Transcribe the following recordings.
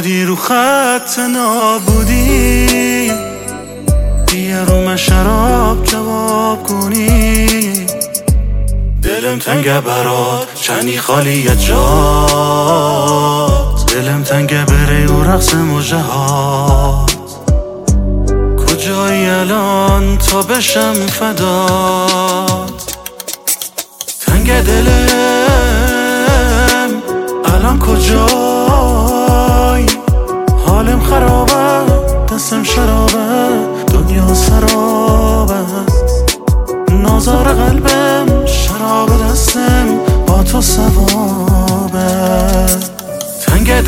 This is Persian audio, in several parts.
بودی رو خط نابودی، بیا رو من شراب جواب کنی. دلم تنگه برات چنی خالیه جات، دلم تنگه بره و رقص مجهات. کجایی الان تا بشم فدات؟ تنگه دلم الان کجایی؟ حالم خرابه، دستم شرابه، دنیا سرابه. نازار قلبم شراب، دستم با تو ثوابه. تنگ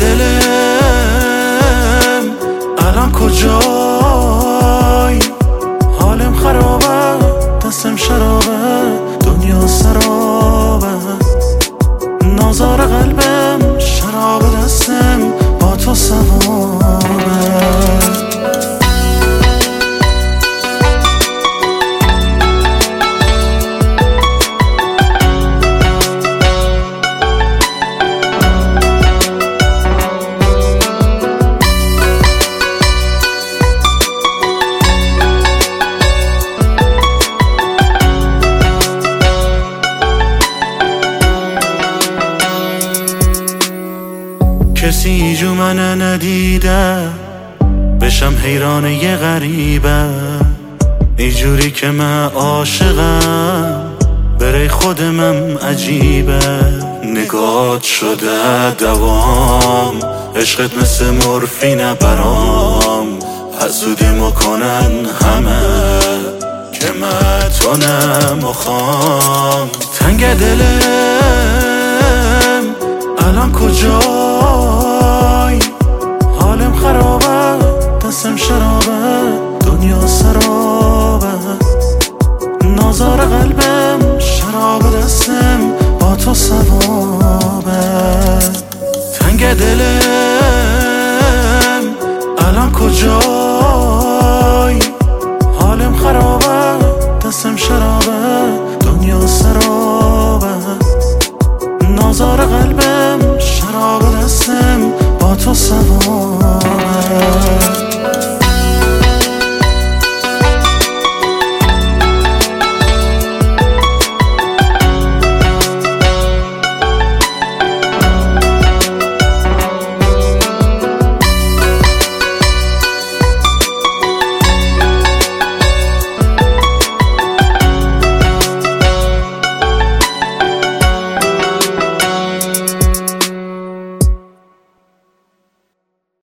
دلم الان کجایی؟ حالم خرابه، دستم شرابه، دنیا سرابه. نازار قلبم شراب، دستم با تو ثوابه. کسی جو من ندیده، بشم حیران یه غریبه. اینجوری که من عاشقم، برای خودمم عجیبه. نگات شده دوام، عشقت مثل مورفینه برام. حسودی مکنن همه که من تو نمخوام. تنگ دلم الان کجایی؟ حالم خرابه، دستم شرابه، دنیا سرابه. نازار قلبم شراب، دستم با تو ثوابه. تنگ دلم الان کجایی؟ حالم خرابه، دستم شرابه، دنیا سرابه. نازار قلبم شراب، دستم با تو ثوابه.